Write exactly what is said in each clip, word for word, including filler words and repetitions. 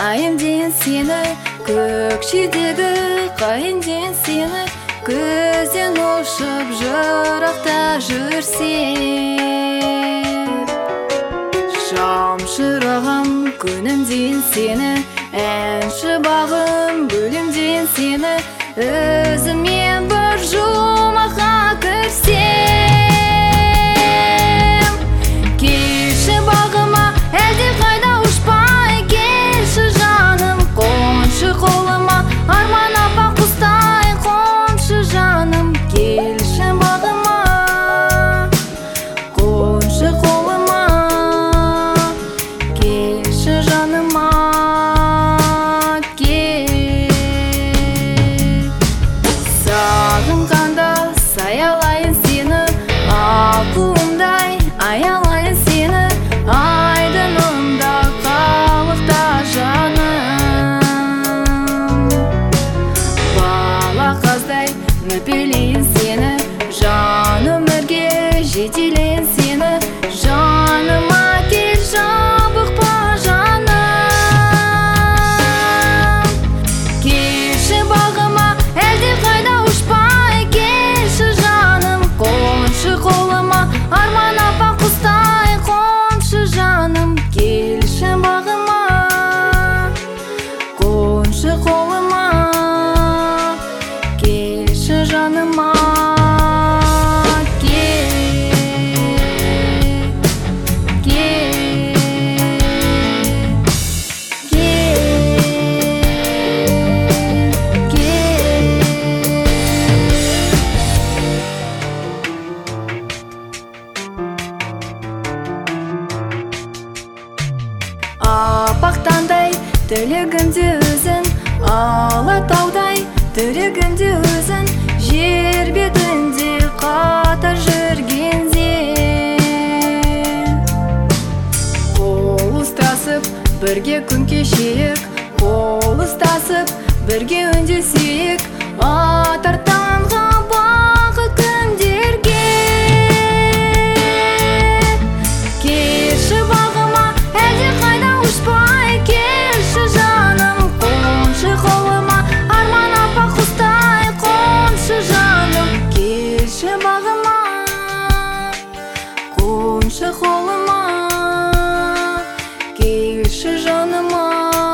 айым дейін сені, көкшедегі қайын дейін сені, көзден ұшып жырақта жүрсем. Шамшырағым күнім дейін сені, әнші бағым гүлім дейін сені, өзімен бір жұмаққа кірсем. Келші бағыма, әлде қайда ұшпай, келші жаным, қоншы қолыма, арман апа құстай, қоншы жаным, келші бағыма, қоншы қолыма, келші жаныма, кел. Сағынғанда саялайын сені, ақуымдай аялайын сені, айдынымда қалықта жаным. Бала қаздай өпелейін сені, жан өмірге жетелейін сені, жаныма кел, жабықпа жаным. Келші бағыма, әлде қайда ұшпай, келші жаным, қоншы қолыма, арман апа құстай, қоншы жаным, келші бағыма, қоншы қолыма, келші жаныма, апақтандай тілегімде өзін, алатаудай тілегімде өзін, жер бетінде қатар жүргенде. Қол ұстасып бірге күн кешейік, қол ұстасып бірге үндесейік, атар таңға бақыт күндерге. Келші бағыма, әлде қайда ұшпай, келші жаным, қоншы қолыма, арман апа құстай, қоншы жаным, келші бағыма, қоншы қолыма, келші жаныма,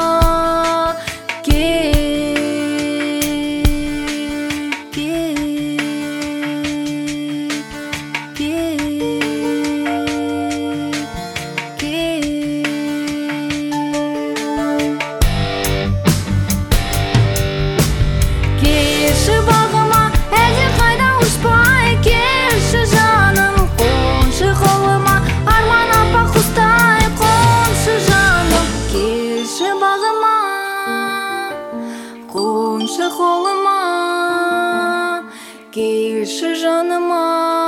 келші бағыма, әлде қайда ұшпай, келші жаным, қоншы қолыма, арман апа құстай, қоншы жаным, келші бағыма, қоншы қолыма, келші жаныма.